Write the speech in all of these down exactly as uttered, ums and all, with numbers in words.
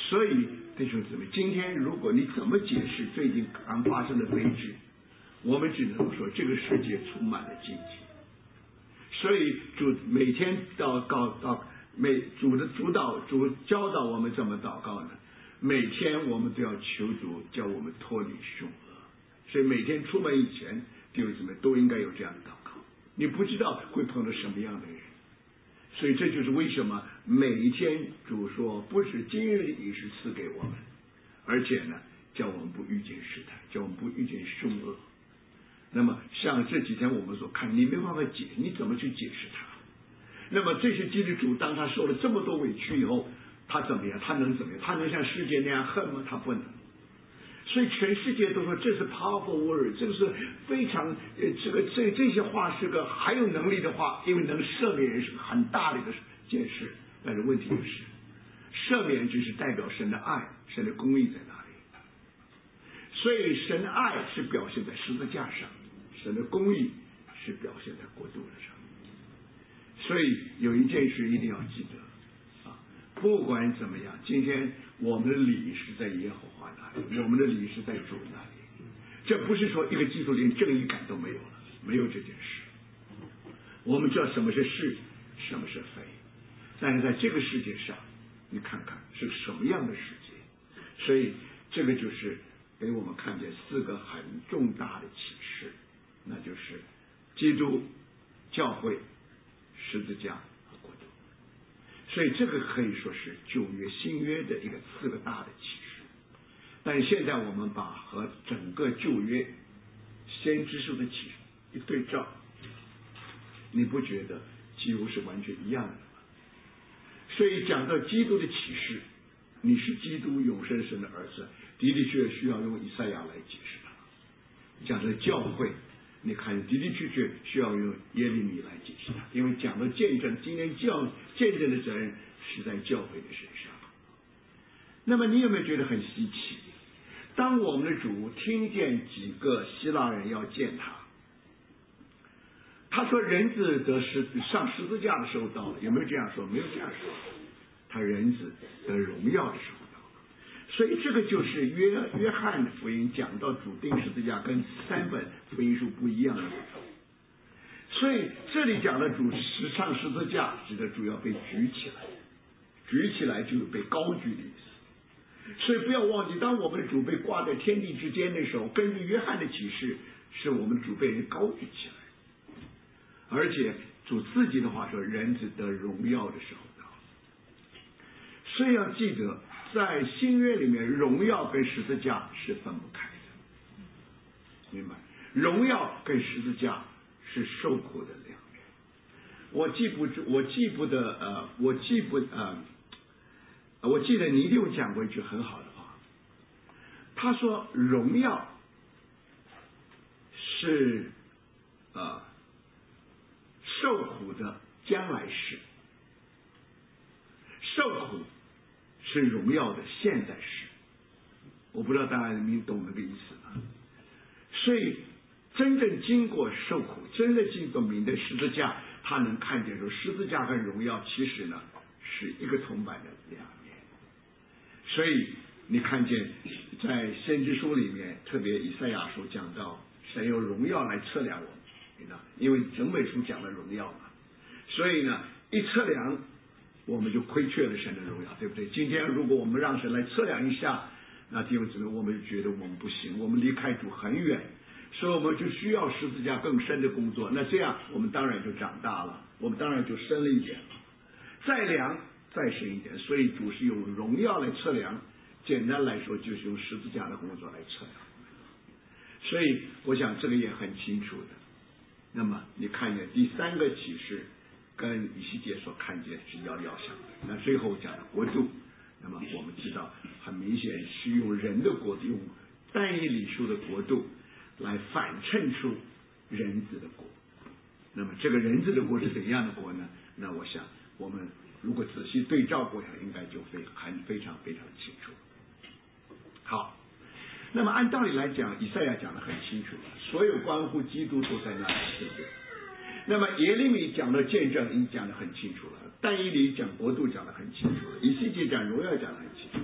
所以弟兄姊妹，今天如果你怎么解释最近刚发生的悲剧，我们只能说这个世界充满了荆棘。所以主每天祷告到每主的主导主教导我们怎么祷告呢？每天我们都要求主叫我们脱离凶恶。所以每天出门以前，弟兄姊妹都应该有这样的祷告。你不知道会碰到什么样的人，所以这就是为什么每一天主说不是今日的饮食赐给我们，而且呢叫我们不遇见试探，叫我们不遇见凶恶。那么像这几天我们所看，你没办法解，你怎么去解释它？那么这些基督徒当他受了这么多委屈以后，他怎么样？他能怎么样？他能像世界那样恨吗？他不能。所以全世界都说这是 powerful word， 这个是非常呃这个这这些话是个还有能力的话，因为能赦免人是很大的一个件事。但是问题就是，赦免只是代表神的爱，神的公义在哪里？所以神的爱是表现在十字架上，神的公义是表现在国度的上。所以有一件事一定要记得啊，不管怎么样，今天我们的理是在耶和华那里，我们的理是在主那里。这不是说一个基督连正义感都没有了，没有这件事。我们知道什么是是，什么是非，但是在这个世界上，你看看是什么样的世界。所以这个就是给我们看见四个很重大的启示，那就是基督、教会、十字架和国度。所以这个可以说是旧约新约的一个四个大的启示。但是现在我们把和整个旧约先知书的启示一对照，你不觉得几乎是完全一样的吗？所以讲到基督的启示，你是基督永生神的儿子，的的确确需要用以赛亚来解释它。讲到教会，你看的的确确需要用耶利米来解释它，因为讲到见证，今天教见证的责任是在教会的身上。那么你有没有觉得很稀奇？当我们的主听见几个希腊人要见他，他说人子得十上十字架的时候到了，有没有这样说？没有这样说。他人子得荣耀的时候到了。所以这个就是约约翰的福音讲到主钉十字架跟三本福音书不一样的地方。所以这里讲的主实上十字架指的主要被举起来，举起来就是被高举的意思。所以不要忘记，当我们的主被挂在天地之间的时候，根据约翰的启示，是我们主被人高举起来。而且主自己的话说，人子得荣耀的时候到。所以要记得，在新约里面，荣耀跟十字架是分不开的，明白？荣耀跟十字架是受苦的两面。我记不住，我记不得，呃，我记不呃，我记得尼六讲过一句很好的话，他说荣耀是呃受苦的将来式，受苦是荣耀的现在式。我不知道大家你懂那个意思吗？所以真正经过受苦，真正经过明的十字架，他能看见说十字架和荣耀其实呢是一个铜板的两面。所以你看见在先知书里面，特别以赛亚书讲到神用荣耀来测量我们，因为整本书讲了荣耀嘛，所以呢一测量我们就亏缺了神的荣耀，对不对？今天如果我们让神来测量一下，那弟兄姊妹，我们就觉得我们不行，我们离开主很远，所以我们就需要十字架更深的工作。那这样我们当然就长大了，我们当然就深了一点，再量再深一点。所以主是用荣耀来测量，简单来说就是用十字架的工作来测量。所以我想这个也很清楚的。那么你看见第三个启示跟以西结所看见是遥遥相对。那最后讲的国度，那么我们知道很明显是用人的国度，用但以理书的国度来反衬出人子的国。那么这个人子的国是怎样的国呢？那我想我们如果仔细对照过来，应该就非很非常非常清楚。好，那么按道理来讲，以赛亚讲得很清楚，所有关乎基督都在那里，对不对？那么耶利米讲的见证已经讲得很清楚了，但以理讲国度讲得很清楚了，以西结讲荣耀讲得很清楚，但是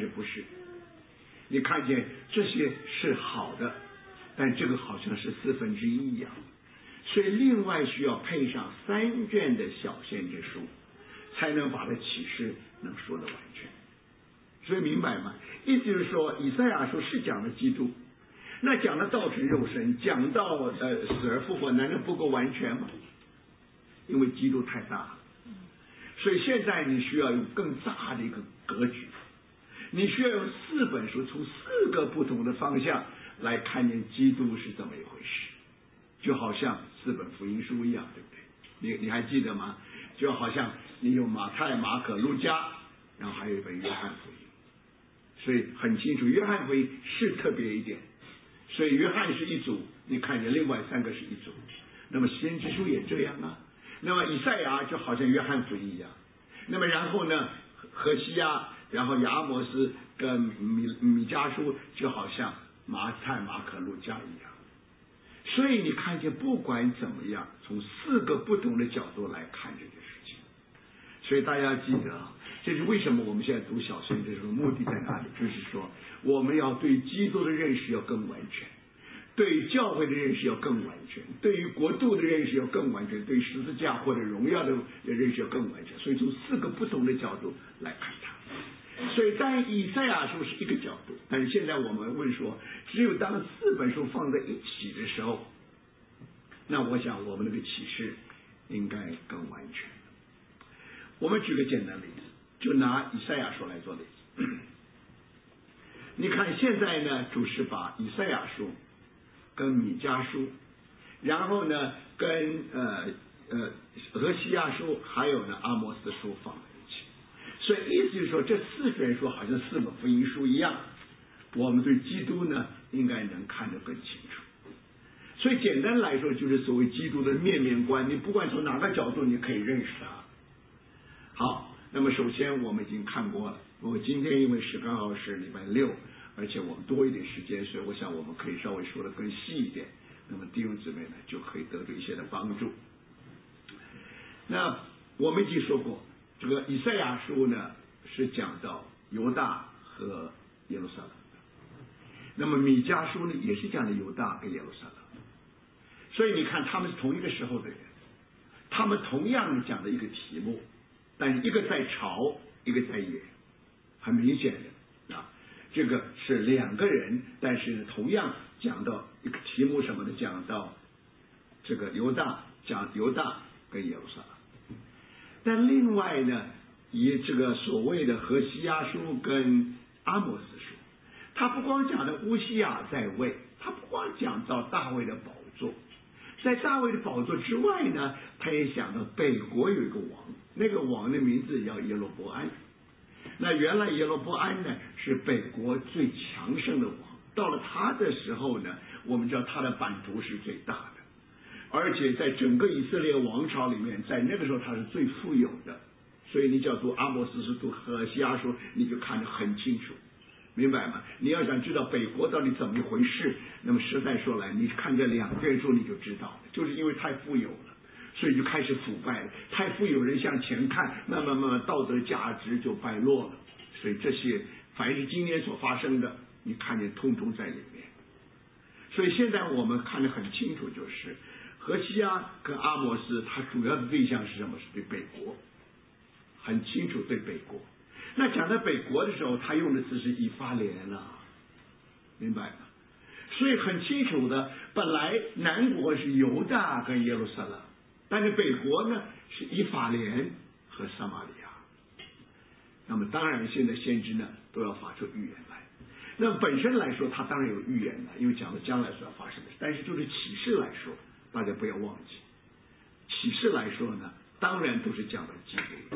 不是。你看见这些是好的，但这个好像是四分之一一样，所以另外需要配上三卷的小先知书，才能把这启示能说得完全。所以明白吗？意思就是说，以赛亚书是讲的基督，那讲的道成肉身，讲到呃死而复活，难道不够完全吗？因为基督太大了，所以现在你需要有更大的一个格局，你需要用四本书，从四个不同的方向来看见基督是怎么一回事，就好像四本福音书一样，对不对？你你还记得吗？就好像你有马太、马可、路加，然后还有一本约翰福音，所以很清楚，约翰福音是特别一点，所以约翰是一组，你看见另外三个是一组。那么先知书也这样啊，那么以赛亚就好像约翰福音一样，那么然后呢，何西阿，然后亚摩斯跟米米迦书就好像马太、马可、路加一样。所以你看见不管怎么样，从四个不同的角度来看这个事情。所以大家记得，这是为什么我们现在读小先知书目的在哪里？就是说我们要对基督的认识要更完全，对教会的认识要更完全，对于国度的认识要更完全，对十字架或者荣耀的认识要更完全。所以从四个不同的角度来看它。所以当以赛亚书是一个角度，但是现在我们问说，只有当四本书放在一起的时候，那我想我们那个启示应该更完全。我们举个简单例子，就拿以赛亚书来做例子。你看现在呢，主是把以赛亚书跟米迦书，然后呢跟呃呃何西阿书还有呢阿摩斯书放在一起，所以意思就是说，这四卷书好像四本福音书一样，我们对基督呢应该能看得更清楚。所以简单来说，就是所谓基督的面面观，你不管从哪个角度你可以认识他。好，那么首先我们已经看过了，我今天因为是刚好是礼拜六，而且我们多一点时间，所以我想我们可以稍微说得更细一点，那么弟兄姊妹呢就可以得到一些的帮助。那我们已经说过，这个以赛亚书呢是讲到犹大和耶路撒冷，那么米迦书呢也是讲的犹大跟耶路撒冷，所以你看他们是同一个时候的人，他们同样讲的一个题目，但是一个在朝，一个在野，很明显的啊，这个是两个人，但是同样讲到一个题目什么的，讲到这个犹大，讲犹大跟耶路撒冷。但另外呢，以这个所谓的何西阿书跟阿摩斯书，他不光讲的乌西亚在位，他不光讲到大卫的宝座，在大卫的宝座之外呢，他也想到北国有一个王，那个王的名字叫耶罗波安。那原来耶罗波安呢是北国最强盛的王，到了他的时候呢，我们知道他的版图是最大的，而且在整个以色列王朝里面，在那个时候他是最富有的，所以你只要读阿摩斯书、读何西阿书，你就看得很清楚，明白吗？你要想知道北国到底怎么一回事，那么实在说来，你看这两卷书你就知道了，就是因为太富有了，所以就开始腐败了，太富有人向前看，慢慢慢慢道德价值就败落了，所以这些凡是今年所发生的，你看见通通在里面。所以现在我们看得很清楚，就是何西阿跟阿摩斯，他主要的对象是什么？是对北国，很清楚对北国。那讲到北国的时候，他用的词是以法莲啊，明白吗？所以很清楚的，本来南国是犹大跟耶路撒冷，但是北国呢是以法莲和撒玛利亚。那么当然现在先知呢都要发出预言来，那本身来说他当然有预言的，因为讲到将来所要发生的，但是就是启示来说，大家不要忘记，启示来说呢当然都是讲到基督，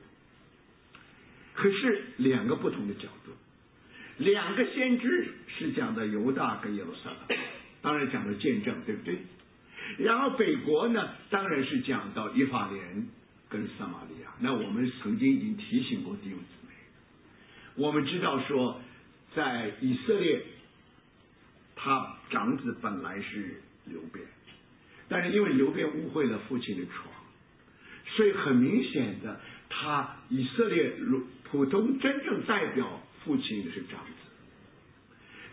可是两个不同的角度，两个先知是讲的犹大跟耶路撒冷，当然讲的见证，对不对？然后北国呢当然是讲到以法莲跟撒玛利亚。那我们曾经已经提醒过弟兄姊妹，我们知道说在以色列他长子本来是流便，但是因为流便误会了父亲的床，所以很明显的他以色列普通真正代表父亲的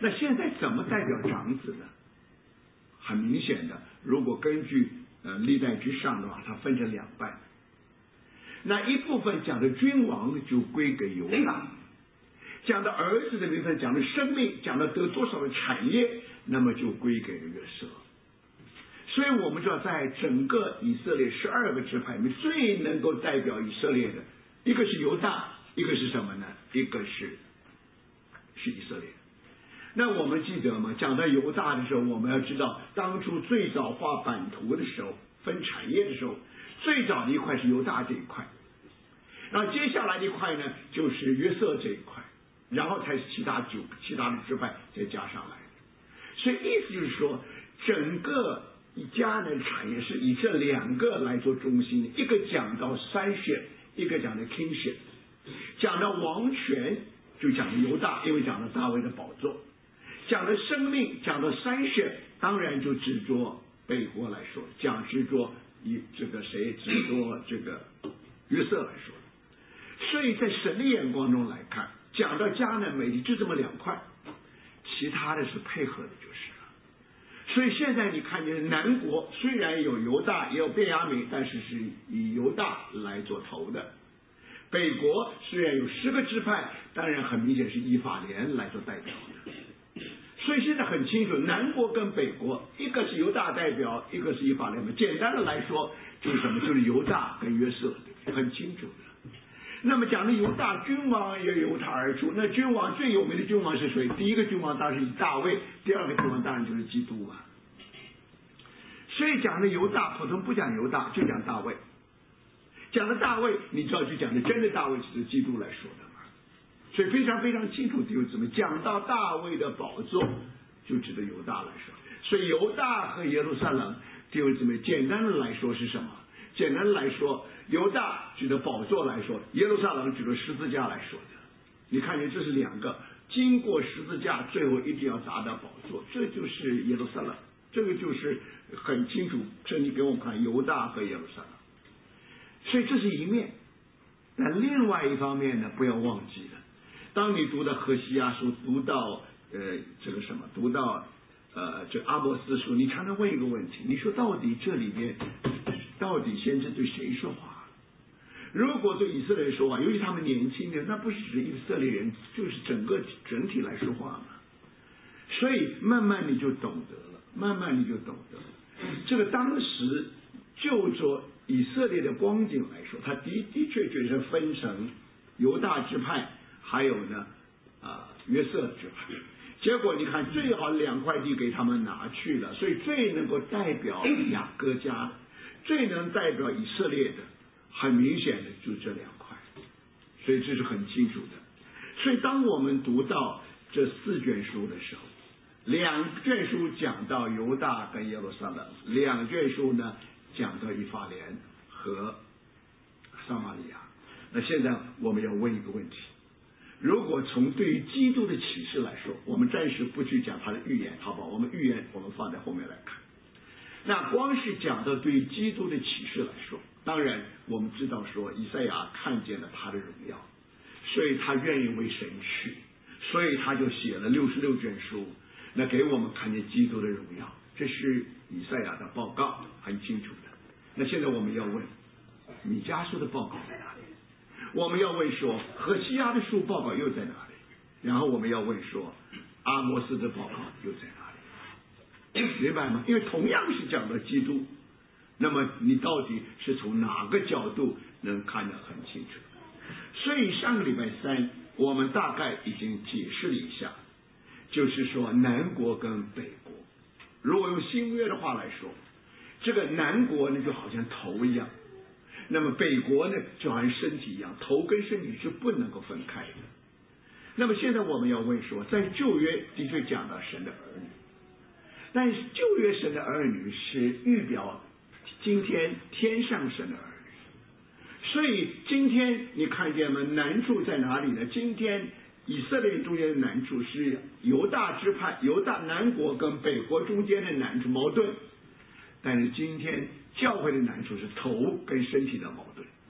那现在怎么代表长子呢？很明显的，如果根据呃历代之上的话，它分成两半。那一部分讲的君王就归给犹大，讲的儿子的名分，讲的生命，讲的得多少的产业，那么就归给了约瑟。所以我们知道，在整个以色列十二个支派里面，最能够代表以色列的，一个是犹大，一个是什么呢？一个是是以色列。那我们记得吗？讲到犹大的时候，我们要知道，当初最早画版图的时候，分产业的时候，最早的一块是犹大这一块，然后接下来的一块呢，就是约瑟这一块，然后才是其他九其他的支派再加上来。所以意思就是说，整个迦南产业是以这两个来做中心，一个讲到筛选，一个讲的 kingship， 讲到王权就讲的犹大，因为讲到大卫的宝座。讲的生命，讲的筛选，当然就只着北国来说，讲只着以这个谁，只着这个约瑟来说。所以在神的眼光中来看，讲到迦南美地就这么两块，其他的是配合的就是了。所以现在你看见南国虽然有犹大也有便雅悯，但是是以犹大来做头的。北国虽然有十个支派，当然很明显是以法莲来做代表的。所以现在很清楚，南国跟北国，一个是犹大代表，一个是以法莲。简单的来说，就是什么？就是犹大跟约瑟，很清楚的。那么讲的犹大君王也由他而出，那君王最有名的君王是谁？第一个君王当然是以大卫，第二个君王当然就是基督嘛。所以讲的犹大，普通不讲犹大，就讲大卫。讲的大卫，你知道就讲的真的大卫是基督来说的。所以非常非常清楚，就怎么讲到大卫的宝座，就指的犹大来说。所以犹大和耶路撒冷，就怎么简单的来说是什么？简单的来说，犹大指的宝座来说，耶路撒冷指的十字架来说的。你看见这是两个经过十字架，最后一定要砸到宝座，这就是耶路撒冷。这个就是很清楚，圣经给我们看犹大和耶路撒冷。所以这是一面。那另外一方面呢，不要忘记了。当你读到何西阿书，读到呃这个什么，读到呃这阿摩斯书，你常常问一个问题：你说到底这里面到底先知对谁说话？如果对以色列人说话，尤其他们年轻的，那不是指以色列人，就是整个整体来说话嘛。所以慢慢你就懂得了，慢慢你就懂得了。这个当时就着以色列的光景来说，他的的确确是分成犹大支派。还有呢，啊、呃，约瑟支派，结果你看，最好两块地给他们拿去了，所以最能够代表雅各家，最能代表以色列的，很明显的就这两块，所以这是很清楚的。所以当我们读到这四卷书的时候，两卷书讲到犹大跟耶路撒冷，两卷书呢讲到以法莲和撒玛利亚。那现在我们要问一个问题。如果从对于基督的启示来说，我们暂时不去讲他的预言，好不好？我们预言我们放在后面来看。那光是讲到对于基督的启示来说，当然我们知道说以赛亚看见了他的荣耀，所以他愿意为神去，所以他就写了六十六卷书，那给我们看见基督的荣耀，这是以赛亚的报告，很清楚的。那现在我们要问，米迦书的报告在哪里？我们要问说，何西阿的书报告又在哪里？然后我们要问说，阿摩斯的报告又在哪里？明白吗？因为同样是讲到基督，那么你到底是从哪个角度能看得很清楚？所以上个礼拜三我们大概已经解释了一下，就是说南国跟北国，如果用新约的话来说，这个南国呢就好像头一样，那么北国呢就好像身体一样，头跟身体是不能够分开的。那么现在我们要问说，在旧约的确讲到神的儿女，但是旧约神的儿女是预表今天天上神的儿女，所以今天你看见吗？难处在哪里呢？今天以色列中间的难处是犹大支派、犹大南国跟北国中间的难处矛盾，但是今天教会的难处是头跟身体的矛盾。